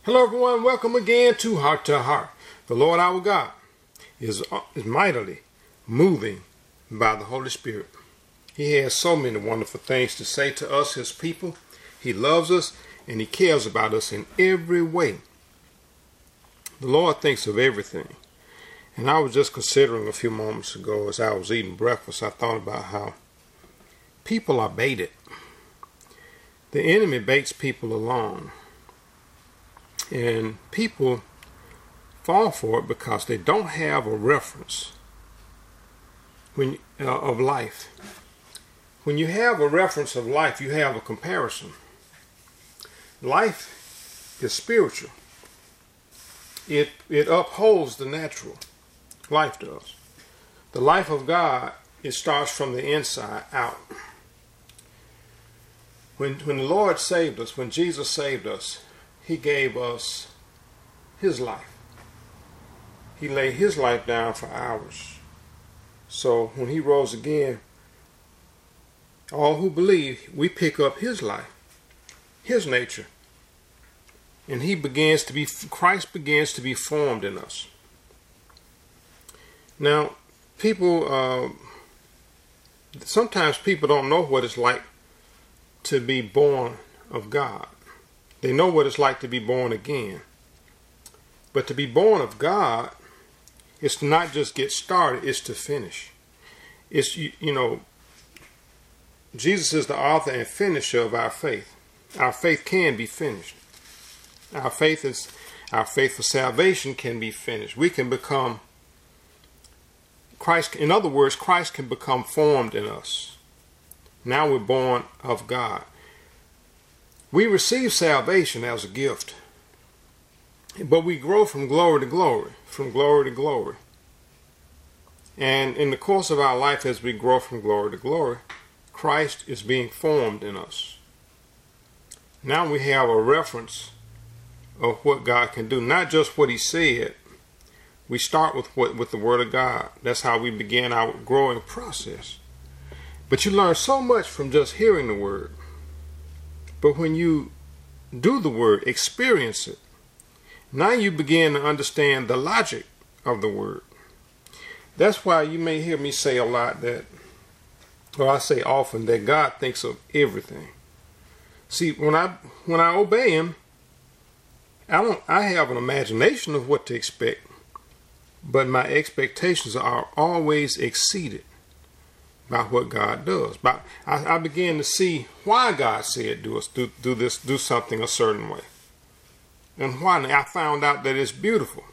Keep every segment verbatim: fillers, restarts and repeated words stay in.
Hello everyone, welcome again to Heart to Heart. The Lord our God is, is mightily moving by the Holy Spirit. He has so many wonderful things to say to us, His people. He loves us and He cares about us in every way. The Lord thinks of everything. And I was just considering a few moments ago as I was eating breakfast, I thought about how people are baited. The enemy baits people along. And people fall for it because they don't have a reference when uh, of life. When you have a reference of life, you have a comparison. Life is spiritual. It, it upholds the natural. Life does. The life of God, it starts from the inside out. When, when the Lord saved us, when Jesus saved us, He gave us His life. He laid His life down for ours. So when He rose again, all who believe, we pick up His life, His nature. And He begins to be, Christ begins to be formed in us. Now, people, uh, sometimes people don't know what it's like to be born of God. They know what it's like to be born again. But to be born of God is to not just get started, it's to finish. It's, you, you know, Jesus is the author and finisher of our faith. Our faith can be finished. Our faith is, our faith for salvation can be finished. We can become, Christ, in other words, Christ can become formed in us. Now we're born of God. We receive salvation as a gift, but we grow from glory to glory, from glory to glory. And in the course of our life, as we grow from glory to glory, Christ is being formed in us. Now we have a reference of what God can do, not just what He said. We start with what with the Word of God. That's how we begin our growing process. But you learn so much from just hearing the Word. But when you do the Word, experience it, now you begin to understand the logic of the Word. That's why you may hear me say a lot that, or I say often, that God thinks of everything. See, when I when I obey Him, I don't I have an imagination of what to expect, but my expectations are always exceeded by what God does. But I, I began to see why God said do us do, do this, do something a certain way. And why I found out that it's beautiful.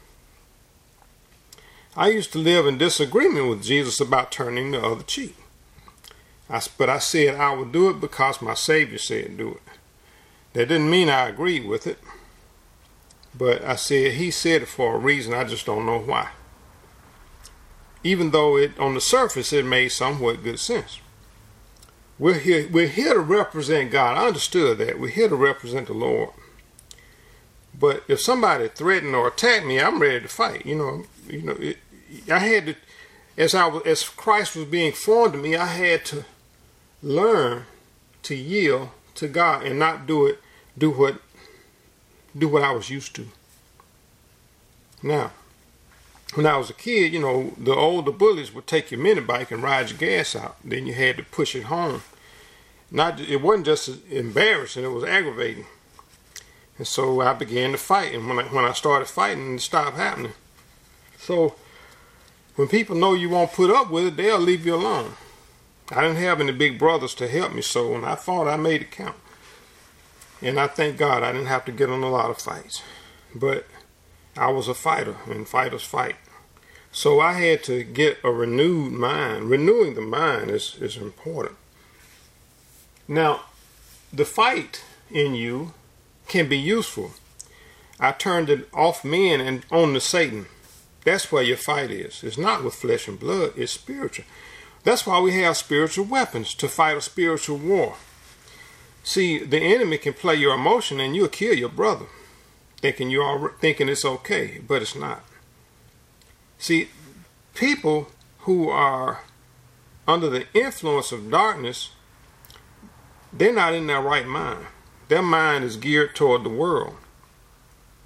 I used to live in disagreement with Jesus about turning the other cheek. I, but I said I would do it because my Savior said do it. That didn't mean I agreed with it. But I said He said it for a reason, I just don't know why. Even though it on the surface it made somewhat good sense. We're here we're here to represent God. I understood that. We're here to represent the Lord. But if somebody threatened or attacked me, I'm ready to fight. You know, you know, it, I had to, as I was, as Christ was being formed in me, I had to learn to yield to God and not do it, do what, do what I was used to. Now, when I was a kid, you know, the older bullies would take your mini bike and ride your gas out. Then you had to push it home. Not, it wasn't just embarrassing; it was aggravating. And so I began to fight. And when I, when I started fighting, it stopped happening. So when people know you won't put up with it, they'll leave you alone. I didn't have any big brothers to help me, so when I fought, I made it count. And I thank God I didn't have to get in a lot of fights. But I was a fighter, and fighters fight. So I had to get a renewed mind. Renewing the mind is, is important. Now, the fight in you can be useful. I turned it off men and on to Satan. That's where your fight is. It's not with flesh and blood, it's spiritual. That's why we have spiritual weapons, to fight a spiritual war. See, the enemy can play your emotion and you'll kill your brother, thinking you are thinking it's okay, but it's not. See, people who are under the influence of darkness, they're not in their right mind. Their mind is geared toward the world.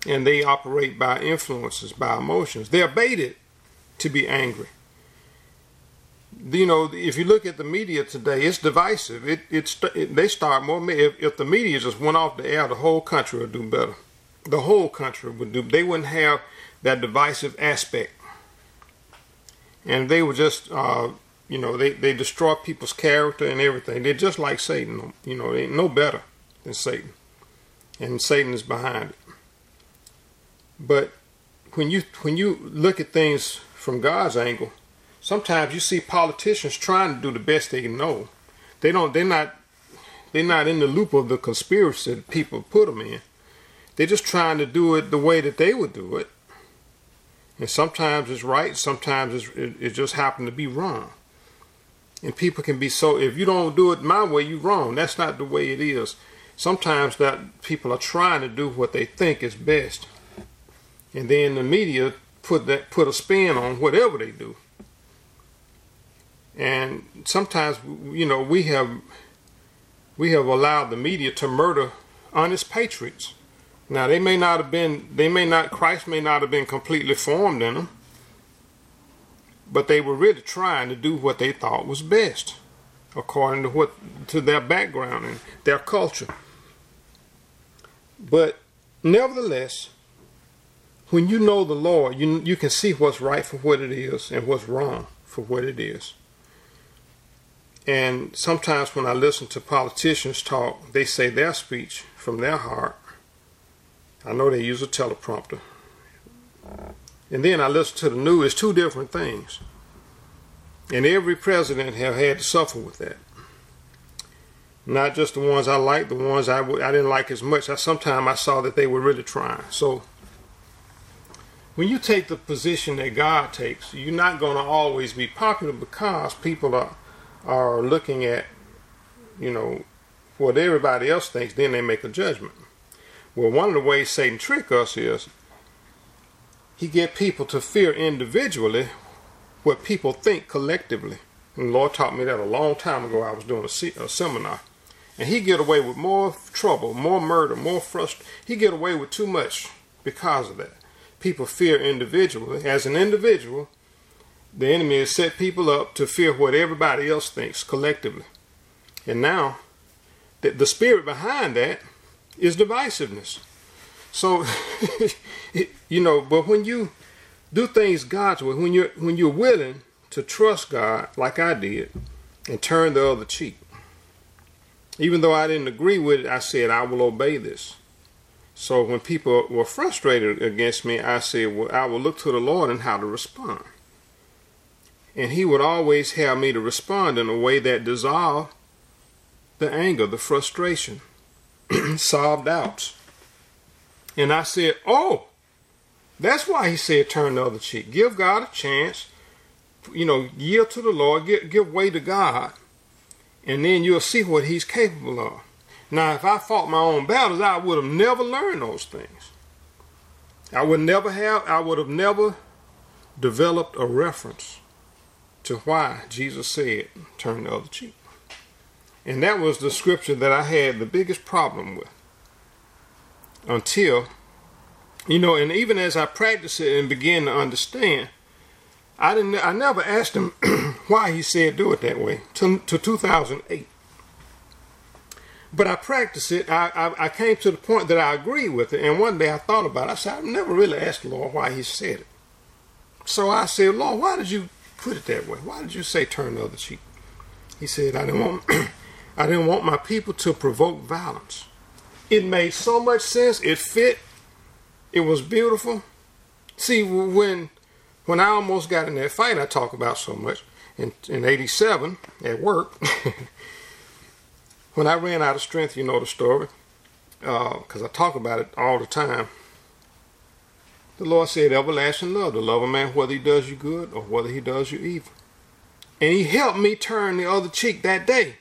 and they operate by influences, by emotions. They're baited to be angry. You know, if you look at the media today, it's divisive. It, it's it, they start more. If, if the media just went off the air, the whole country would do better. The whole country would do. They wouldn't have that divisive aspect, and they would just, uh, you know, they they destroy people's character and everything. They're just like Satan. You know, they ain't no better than Satan, and Satan is behind it. But when you when you look at things from God's angle, sometimes you see politicians trying to do the best they can know. They don't. They're not. They're not in the loop of the conspiracy that people put them in. They're just trying to do it the way that they would do it. And sometimes it's right. Sometimes it's, it, it just happened to be wrong. And people can be so. If you don't do it my way, you're wrong. That's not the way it is. Sometimes that people are trying to do what they think is best, and then the media put that put a spin on whatever they do. And sometimes, you know, we have we have allowed the media to murder honest patriots. Now, they may not have been, they may not, Christ may not have been completely formed in them, but they were really trying to do what they thought was best, according to what to their background and their culture. But nevertheless, when you know the Lord, you you can see what's right for what it is and what's wrong for what it is. And sometimes when I listen to politicians talk, they say their speech from their heart. I know they use a teleprompter. And then I listen to the news. It's two different things. And every president have had to suffer with that. Not just the ones I like, the ones I, I didn't like as much. I, sometimes I saw that they were really trying. So when you take the position that God takes, you're not going to always be popular because people are are looking at, you know, what everybody else thinks, then they make a judgment. Well, one of the ways Satan tricks us is he get people to fear individually what people think collectively. And the Lord taught me that a long time ago. I was doing a, se a seminar. And he get away with more trouble, more murder, more frustration. He get away with too much because of that. People fear individually. As an individual, the enemy has set people up to fear what everybody else thinks collectively. And now, the, the spirit behind that is divisiveness. So, you know, but when you do things God's way, when you're, when you're willing to trust God, like I did, and turn the other cheek. Even though I didn't agree with it, I said, I will obey this. So when people were frustrated against me, I said, well, I will look to the Lord and how to respond. And he would always have me to respond in a way that dissolved the anger, the frustration, solved doubts. And I said, oh, that's why he said turn the other cheek. Give God a chance, you know, yield to the Lord, give, give way to God, and then you'll see what he's capable of. Now, if I fought my own battles, I would have never learned those things. I would never have, I would have never developed a reference to why Jesus said, turn the other cheek. And that was the scripture that I had the biggest problem with. Until, you know, and even as I practiced it and began to understand, I didn't, I never asked him why he said do it that way, to, to two thousand eight. But I practiced it. I, I, I came to the point that I agreed with it. And one day I thought about it. I said, I've never really asked the Lord why he said it. So I said, Lord, why did you put it that way? Why did you say turn the other cheek? He said, I didn't want, I didn't want my people to provoke violence. It made so much sense. It fit. It was beautiful. See, when when I almost got in that fight I talk about so much, in, in eighty-seven at work, when I ran out of strength, you know the story, because uh, I talk about it all the time. The Lord said, everlasting love, to love a man whether he does you good or whether he does you evil. And he helped me turn the other cheek that day.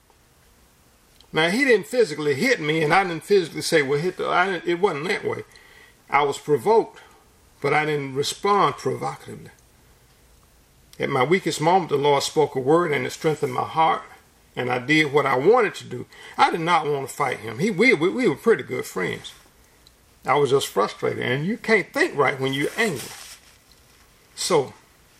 Now, he didn't physically hit me, and I didn't physically say, well, hit the, I didn't, it wasn't that way. I was provoked, but I didn't respond provocatively. At my weakest moment, the Lord spoke a word, and it strengthened my heart, and I did what I wanted to do. I did not want to fight him. He, we, we, we were pretty good friends. I was just frustrated. And you can't think right when you're angry. So,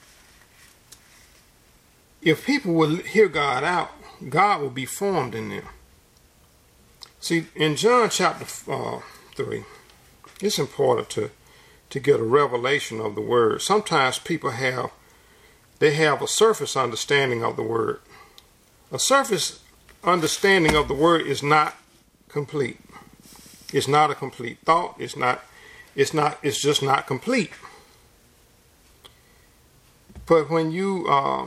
if people would hear God out, God will be formed in them. See, in John chapter uh, three, it's important to, to get a revelation of the word. Sometimes people have, they have a surface understanding of the word. A surface understanding of the word is not complete. It's not a complete thought. It's not, it's not, it's just not complete. But when you, uh,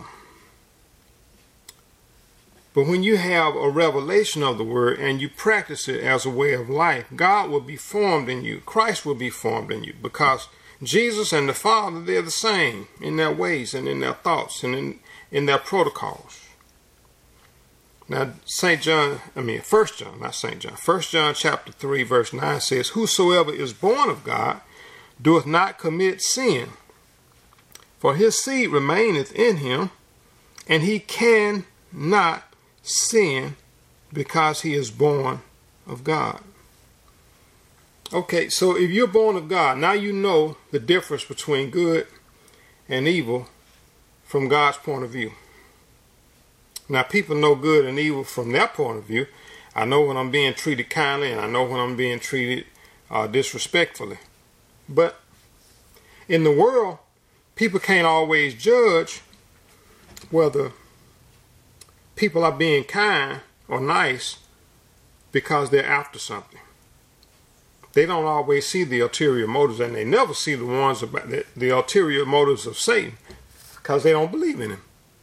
but when you have a revelation of the word and you practice it as a way of life, God will be formed in you. Christ will be formed in you, because Jesus and the Father, they're the same in their ways and in their thoughts and in, in their protocols. Now, Saint John, I mean, First John, not Saint John, First John chapter three, verse nine says, whosoever is born of God doeth not commit sin, for his seed remaineth in him, and he cannot sin because he is born of God. Okay, so if you're born of God, now you know the difference between good and evil from God's point of view. Now, people know good and evil from their point of view. I know when I'm being treated kindly, and I know when I'm being treated uh, disrespectfully. But in the world, people can't always judge whether people are being kind or nice because they're after something. They don't always see the ulterior motives, and they never see the ones about the, the ulterior motives of Satan, because they don't believe in him.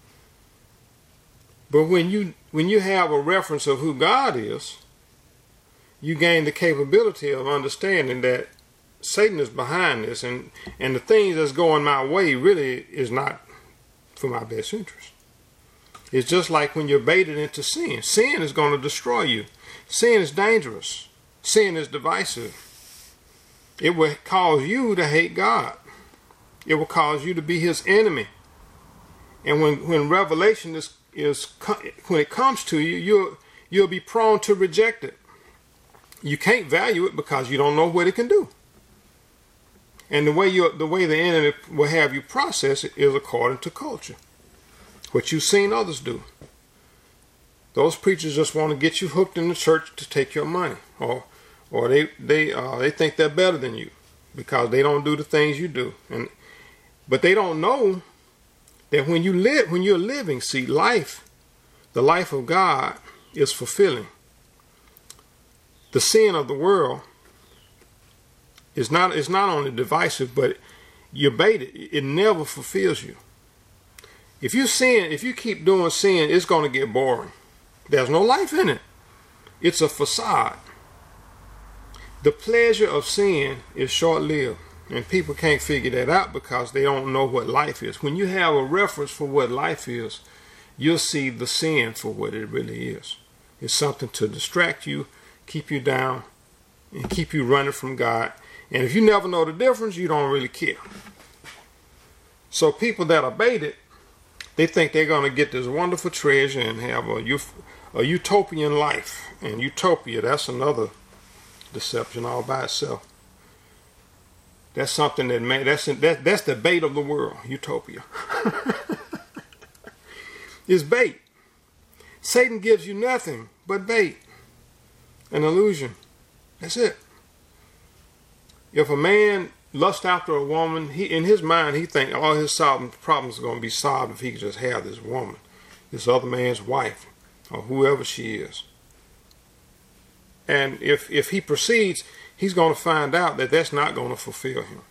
But when you when you have a reference of who God is, you gain the capability of understanding that Satan is behind this, and, and the things that's going my way really is not for my best interest. It's just like when you're baited into sin. Sin is going to destroy you. Sin is dangerous. Sin is divisive. It will cause you to hate God. It will cause you to be his enemy. And when, when revelation is, is when it comes to you, you'll, you'll be prone to reject it. You can't value it because you don't know what it can do. And the way you, the way the enemy will have you process it is according to culture, what you've seen others do. Those preachers just want to get you hooked in the church to take your money, or, or they they uh, they think they're better than you because they don't do the things you do. And but they don't know that when you live, when you're living, see, life, the life of God is fulfilling. The sin of the world is not is not only divisive, but you're baited. It never fulfills you. If you sin, if you keep doing sin, it's going to get boring. There's no life in it. It's a facade. The pleasure of sin is short-lived, and people can't figure that out because they don't know what life is. When you have a reference for what life is, you'll see the sin for what it really is. It's something to distract you, keep you down, and keep you running from God. And if you never know the difference, you don't really care. So people that are baited, they think they're going to get this wonderful treasure and have a, a utopian life. And utopia, that's another deception all by itself. That's something that man, that's that, that's the bait of the world, utopia. It's bait. Satan gives you nothing but bait, an illusion. That's it. If a man lusts after a woman, he in his mind he thinks all his problems are going to be solved if he can just have this woman, this other man's wife, or whoever she is. And if if he proceeds, he's going to find out that that's not going to fulfill him,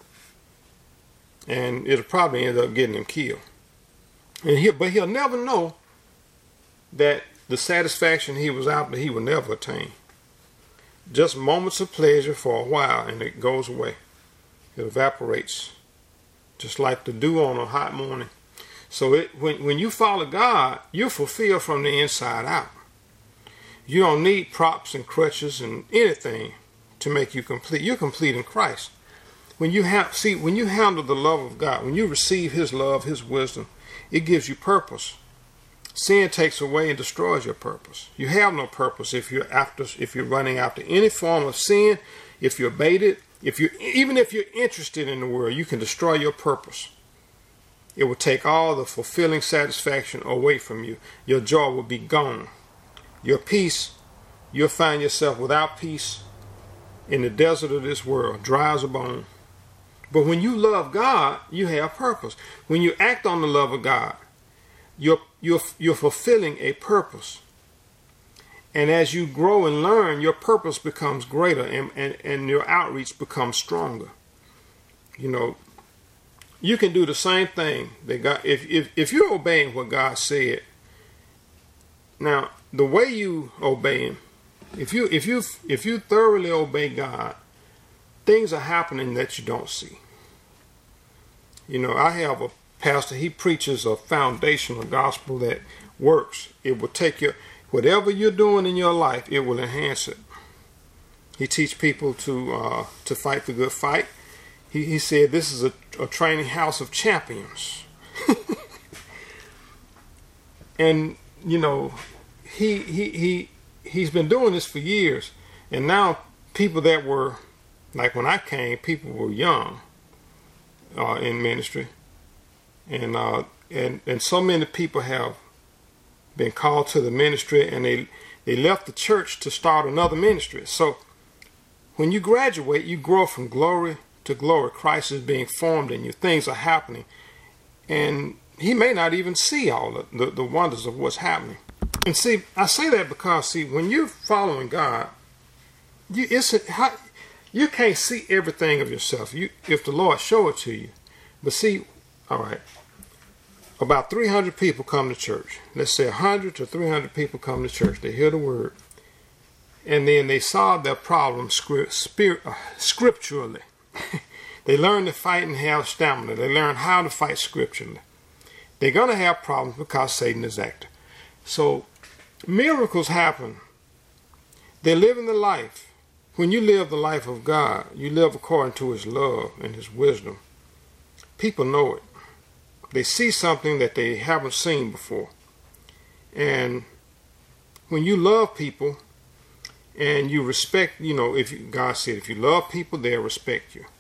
and it'll probably end up getting him killed. And he, but he'll never know that the satisfaction he was after he will never attain. Just moments of pleasure for a while, and it goes away. It evaporates, just like the dew on a hot morning. So it, when, when you follow God, you're fulfilled from the inside out. You don't need props and crutches and anything to make you complete. You're complete in Christ. When you have, see, when you handle the love of God, when you receive his love, his wisdom, it gives you purpose. Sin takes away and destroys your purpose. You have no purpose if you're after, if you're running after any form of sin. if you're baited, if you even if you're interested in the world, you can destroy your purpose. It will take all the fulfilling satisfaction away from you. Your joy will be gone. Your peace, you'll find yourself without peace in the desert of this world, dry as a bone. But when you love God, you have purpose. When you act on the love of God, you're, you're, you're fulfilling a purpose. And as you grow and learn, your purpose becomes greater, and, and, and your outreach becomes stronger. You know, you can do the same thing that God, if, if, if you're obeying what God said. Now, the way you obey Him, if you, if you, if you thoroughly obey God, things are happening that you don't see. You know, I have a pastor, he preaches a foundational gospel that works. It will take your, whatever you're doing in your life, it will enhance it. He teaches people to uh, to fight the good fight. He, he said this is a, a training house of champions. And, you know, he, he, he, he's been doing this for years. And now people that were, like when I came, people were young uh, in ministry. And, uh, and, and so many people have been called to the ministry, and they, they left the church to start another ministry. So when you graduate, you grow from glory to glory. Christ is being formed in you. Things are happening. And he may not even see all the, the, the wonders of what's happening. And see, I say that because, see, when you're following God, you, it's a, how, you can't see everything of yourself you, if the Lord show it to you. But see, all right, about three hundred people come to church. Let's say one hundred to three hundred people come to church. They hear the word. And then they solve their problem script, spirit, uh, scripturally. They learn to fight and have stamina. They learn how to fight scripturally. They're going to have problems because Satan is active. So miracles happen. They're living the life. When you live the life of God, you live according to His love and His wisdom. People know it. They see something that they haven't seen before. And when you love people and you respect, you know, if you, God said, if you love people, they'll respect you.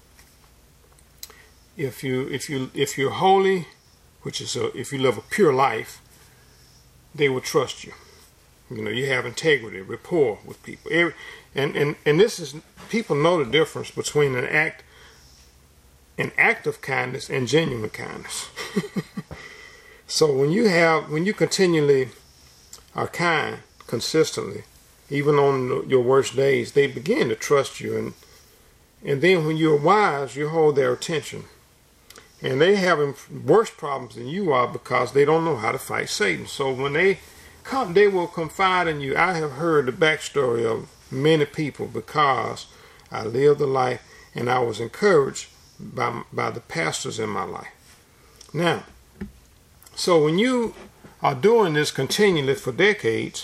If you, if you, if you're holy, which is a, if you live a pure life, they will trust you. You know, you have integrity, rapport with people. Every, and, and, and this is, people know the difference between an act, an act of kindness and genuine kindness. So when you have, when you continually are kind, consistently, even on your worst days, they begin to trust you. And, and then when you're wise, you hold their attention. And they having worse problems than you are because they don't know how to fight Satan. So when they come, they will confide in you. I have heard the backstory of many people because I lived the life and I was encouraged by, by the pastors in my life. Now, so when you are doing this continually for decades,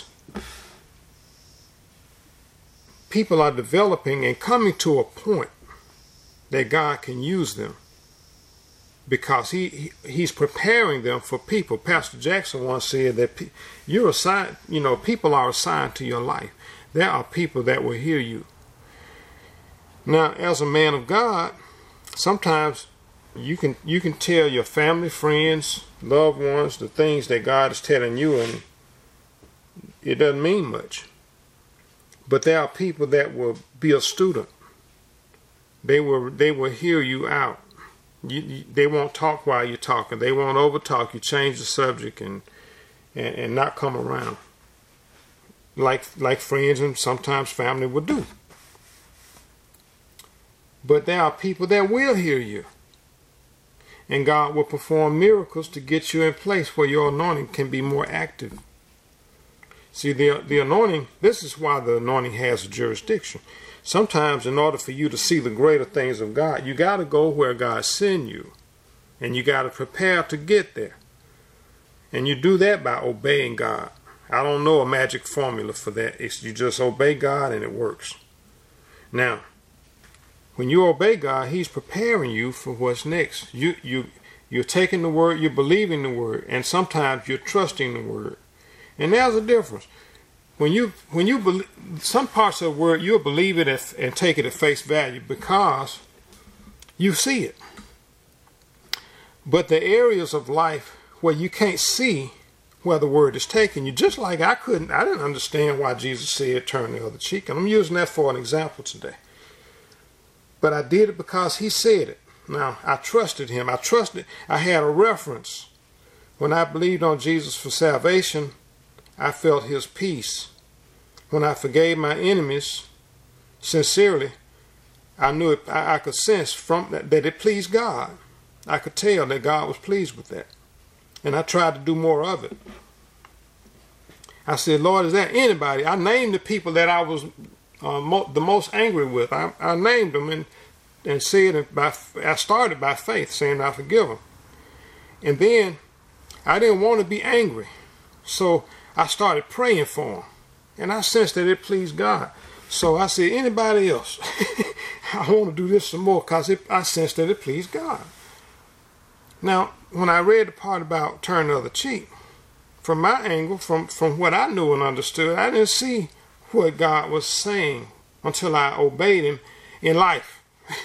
people are developing and coming to a point that God can use them. Because he, he he's preparing them for people. Pastor Jackson once said that pe you're assigned, you know, people are assigned to your life. There are people that will hear you. Now, as a man of God, sometimes you can you can tell your family, friends, loved ones the things that God is telling you, and it doesn't mean much. But there are people that will be a student. They will they will hear you out. You, you, they won't talk while you're talking. They won't overtalk you. Change the subject and, and and not come around like like friends and sometimes family would do. But there are people that will hear you, and God will perform miracles to get you in place where your anointing can be more active. See, the the anointing. This is why the anointing has a jurisdiction. Sometimes in order for you to see the greater things of God, you got to go where God sent you. And you got to prepare to get there. And you do that by obeying God. I don't know a magic formula for that. It's you just obey God and it works. Now, when you obey God, He's preparing you for what's next. You, you, you're taking the word, you're believing the word, and sometimes you're trusting the word. And there's a difference. when you when you believe some parts of the word, you'll believe it at, and take it at face value because you see it. But the areas of life where you can't see where the word is taking you, just like I couldn't, I didn't understand why Jesus said turn the other cheek, and I'm using that for an example today. But I did it because he said it. Now, I trusted him. I trusted, I had a reference. When I believed on Jesus for salvation, I felt his peace. When I forgave my enemies sincerely, I knew it, I, I could sense from that, that it pleased God. I could tell that God was pleased with that. And I tried to do more of it. I said, Lord, is there anybody? I named the people that I was uh, mo the most angry with. I, I named them and, and said, by, I started by faith, saying I forgive them. And then I didn't want to be angry. So I started praying for them. And I sensed that it pleased God. So I said, anybody else? I want to do this some more because I sensed that it pleased God. Now, when I read the part about turn the other cheek, from my angle, from, from what I knew and understood, I didn't see what God was saying until I obeyed him in life.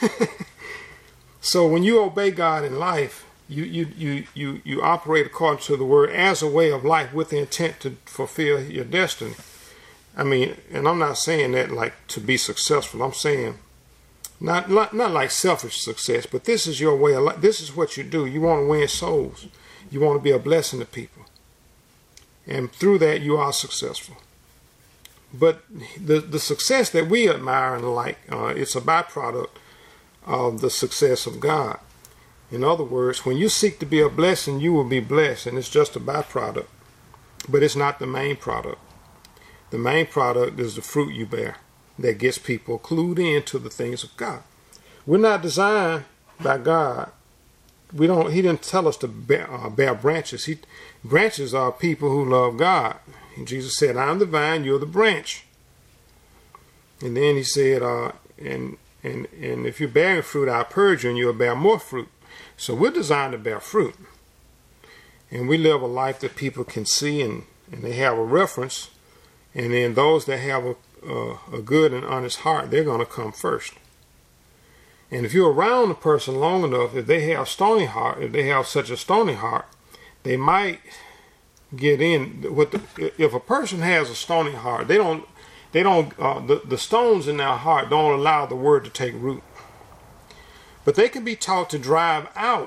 So when you obey God in life, you, you, you, you, you operate according to the word as a way of life with the intent to fulfill your destiny. I mean, and I'm not saying that like to be successful. I'm saying Not, not not like selfish success, but this is your way of life. This is what you do. You want to win souls. You want to be a blessing to people. And through that, you are successful. But the, the success that we admire and like, uh, it's a byproduct of the success of God. In other words, when you seek to be a blessing, you will be blessed, and it's just a byproduct. But it's not the main product. The main product is the fruit you bear that gets people clued into the things of God. We're not designed by God. We don't. He didn't tell us to bear, uh, bear branches. He, branches are people who love God. And Jesus said, "I'm the vine, you're the branch." And then he said, uh, "And and and if you're bearing fruit, I'll purge you, and you'll bear more fruit." So we're designed to bear fruit, and we live a life that people can see and and they have a reference. And then those that have a Uh, a good and honest heart, they're going to come first. And if you're around a person long enough, if they have stony heart, if they have such a stony heart, they might get in. With the, if a person has a stony heart, they don't, they don't, uh, the, the stones in their heart don't allow the word to take root. But they can be taught to drive out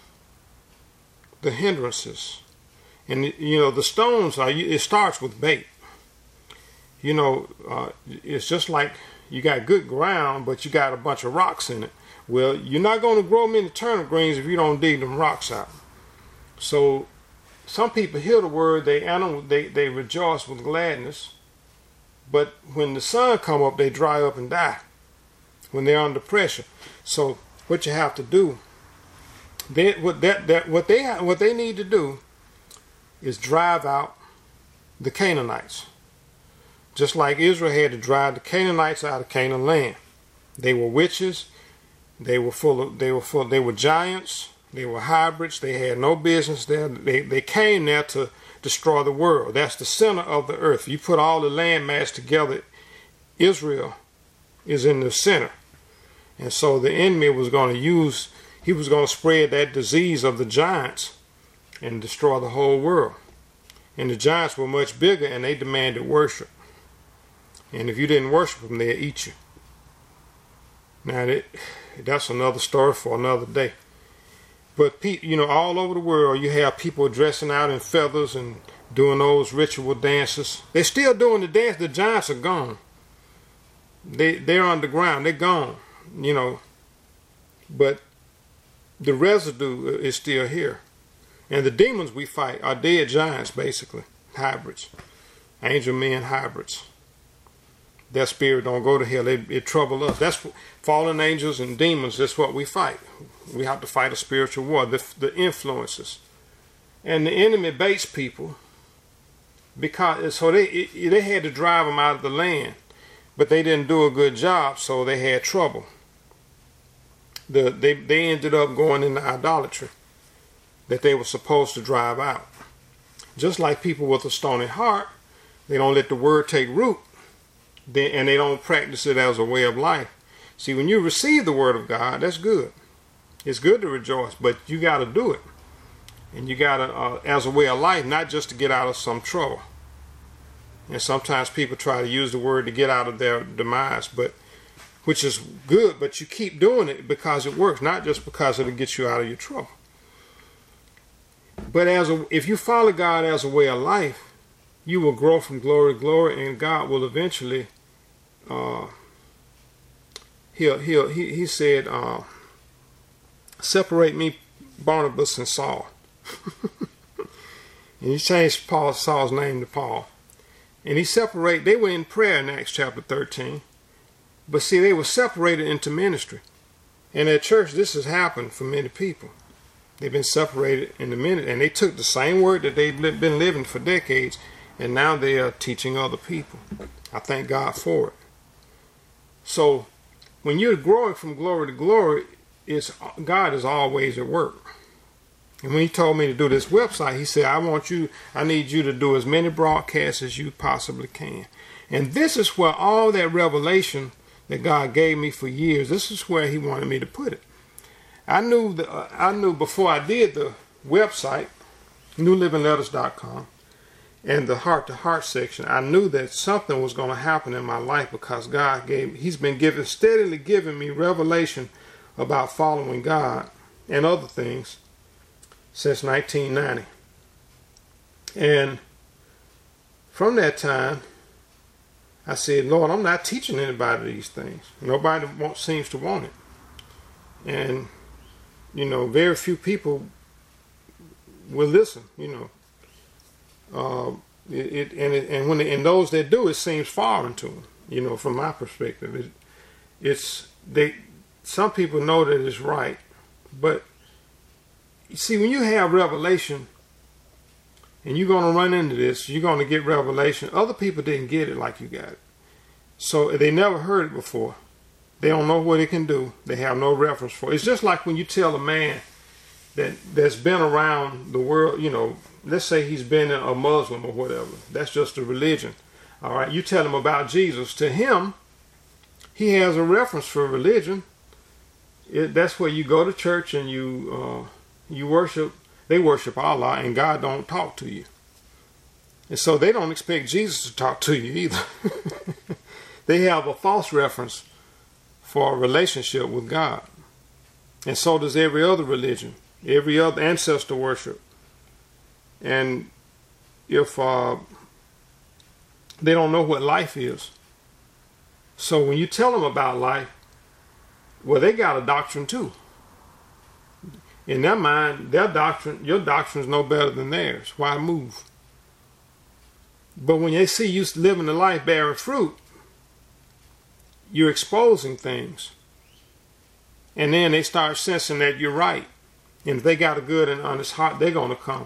the hindrances. And you know, the stones are, it starts with bait. You know, uh, it's just like you got good ground, but you got a bunch of rocks in it. Well, you're not going to grow many turnip greens if you don't dig them rocks out. So some people hear the word, they they they rejoice with gladness, but when the sun come up, they dry up and die when they're under pressure. So what you have to do, they what that that what they what they need to do is drive out the Canaanites. Just like Israel had to drive the Canaanites out of Canaan land. They were witches. They were full of. They were full. They were giants. They were hybrids. They had no business there. They they came there to destroy the world. That's the center of the earth. You put all the landmass together, Israel is in the center, and so the enemy was going to use. He was going to spread that disease of the giants and destroy the whole world. And the giants were much bigger, and they demanded worship. And if you didn't worship them, they'd eat you. Now, that, that's another story for another day. But, you know, all over the world, you have people dressing out in feathers and doing those ritual dances. They're still doing the dance. The giants are gone. They, they're underground. They're gone, you know. But the residue is still here. And the demons we fight are dead giants, basically. Hybrids. Angel men hybrids. Their spirit don't go to hell. It, it trouble us. That's fallen angels and demons. That's what we fight. We have to fight a spiritual war. The, the influences. And the enemy baits people because so they it, they had to drive them out of the land, but they didn't do a good job, so they had trouble. The they they ended up going into idolatry that they were supposed to drive out. Just like people with a stony heart, they don't let the word take root, they, and they don't practice it as a way of life. See, when you receive the word of God, that's good. It's good to rejoice, but you got to do it. And you got to, uh, as a way of life, not just to get out of some trouble. And sometimes people try to use the word to get out of their demise, but which is good, but you keep doing it because it works, not just because it'll get you out of your trouble. But as a, if you follow God as a way of life, you will grow from glory to glory, and God will eventually, uh, he'll, he'll, he, he said, uh, separate me, Barnabas and Saul. And he changed Paul, Saul's name to Paul. And he separated, they were in prayer in Acts chapter thirteen. But see, they were separated into ministry. And at church, this has happened for many people. They've been separated in the ministry. And they took the same word that they've been living for decades, and now they are teaching other people. I thank God for it. So when you're growing from glory to glory, it's, God is always at work. And when he told me to do this website, he said, I want you, I need you to do as many broadcasts as you possibly can. And this is where all that revelation that God gave me for years, this is where he wanted me to put it. I knew that, uh, I knew before I did the website, new living letters dot com, and the heart to heart section, I knew that something was going to happen in my life because God gave, he's been giving, steadily giving me revelation about following God and other things since nineteen ninety. And from that time, I said, Lord, I'm not teaching anybody these things. Nobody want, seems to want it. And, you know, very few people will listen, you know. Uh, it, it, and, it, and, when they, and those that do, it seems foreign to them, you know, from my perspective. It, it's, they, some people know that it's right. But, you see, when you have revelation, and you're going to run into this, you're going to get revelation. Other people didn't get it like you got it. So they never heard it before. They don't know what it can do. They have no reference for it. It's just like when you tell a man that, that's been around the world, you know, let's say he's been a Muslim or whatever. That's just a religion. All right, you tell him about Jesus. To him, he has a reference for religion. It, that's where you go to church and you, uh, you worship. They worship Allah, and God don't talk to you. And so they don't expect Jesus to talk to you either. They have a false reference for a relationship with God. And so does every other religion, every other ancestor worship. And if uh, they don't know what life is. So when you tell them about life, well, they got a doctrine too. In their mind, their doctrine, your doctrine is no better than theirs. Why move? But when they see you living the life bearing fruit, you're exposing things. And then they start sensing that you're right. And if they got a good and honest heart, they're going to come.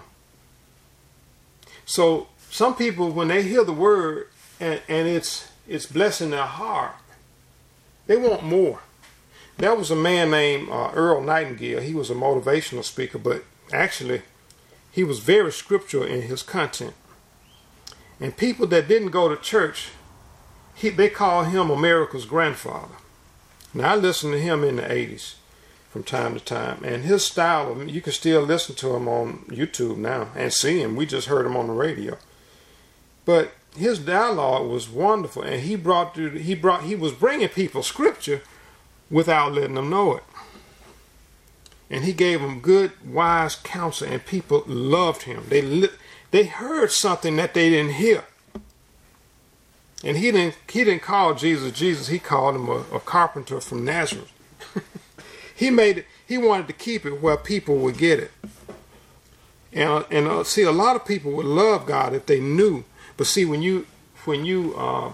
So some people, when they hear the word and, and it's, it's blessing their heart, they want more. There was a man named uh, Earl Nightingale. He was a motivational speaker, but actually he was very scriptural in his content. And people that didn't go to church, he, they call him America's grandfather. Now, I listened to him in the eighties from time to time, and his style of, you can still listen to him on YouTube now and see him. We just heard him on the radio. But his dialogue was wonderful, and he brought he brought he was bringing people scripture without letting them know it. And he gave them good, wise counsel, and people loved him. They li they heard something that they didn't hear. And he didn't he didn't call Jesus Jesus. He called him a, a carpenter from Nazareth. He made it. He wanted to keep it where people would get it. And uh, and uh, see, a lot of people would love God if they knew. But see, when you when you uh,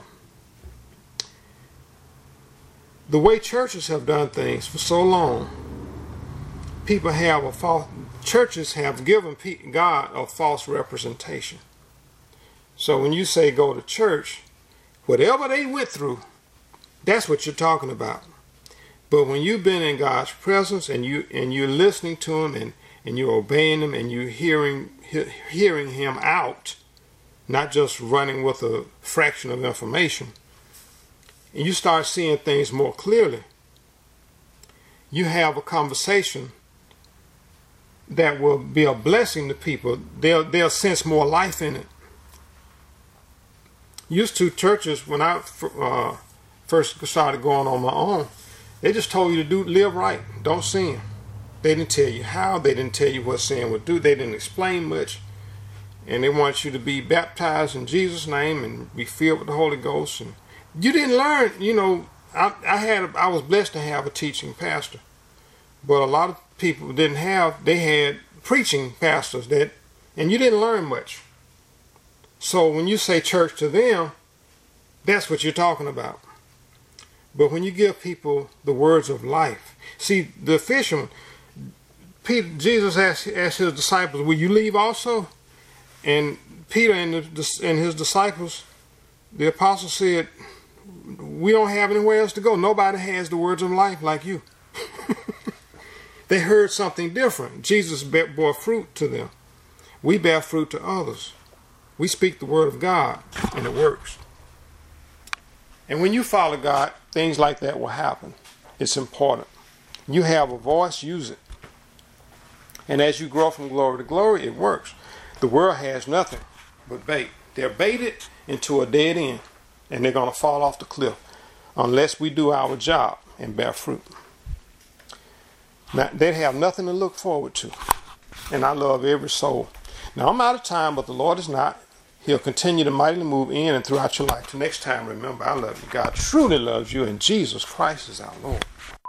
the way churches have done things for so long, people have a false, churches have given God a false representation. So when you say go to church, whatever they went through, that's what you're talking about. But when you've been in God's presence and you and you're listening to Him and and you're obeying Him and you're hearing he, hearing Him out, not just running with a fraction of information, and you start seeing things more clearly, you have a conversation that will be a blessing to people. They'll, they'll sense more life in it. Used to churches, when I uh, first started going on my own, they just told you to do live right, don't sin. They didn't tell you how, they didn't tell you what sin would do, they didn't explain much. And they want you to be baptized in Jesus' name and be filled with the Holy Ghost. And you didn't learn, you know, I, I had, I was blessed to have a teaching pastor. But a lot of people didn't have, they had preaching pastors that, and you didn't learn much. So when you say church to them, that's what you're talking about. But when you give people the words of life, see, the fisherman, Peter, Jesus asked, asked his disciples, will you leave also? And Peter and, the, and his disciples, the apostles said, we don't have anywhere else to go. Nobody has the words of life like you. They heard something different. Jesus bore fruit to them. We bear fruit to others. We speak the word of God, and it works. And when you follow God, things like that will happen. It's important. You have a voice, use it. And as you grow from glory to glory, it works. The world has nothing but bait. They're baited into a dead end, and they're going to fall off the cliff unless we do our job and bear fruit. Now, they have nothing to look forward to. And I love every soul. Now, I'm out of time, but the Lord is not. He'll continue to mightily move in and throughout your life. Till next time, remember, I love you. God truly loves you, and Jesus Christ is our Lord.